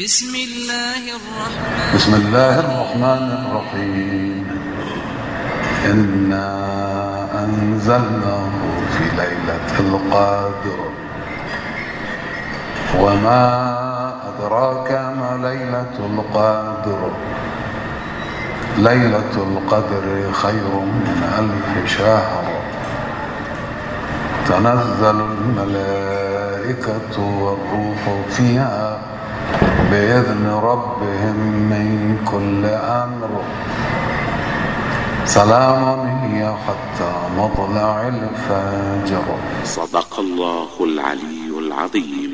بسم الله الرحمن الرحيم. إنا أنزلناه في ليلة القدر، وما أدراك ما ليلة القدر. ليلة القدر خير من 1000 شهر. تنزل الملائكة والروح فيها بإذن ربهم من كل أمر. سلام هي حتى مطلع الفجر. صدق الله العلي العظيم.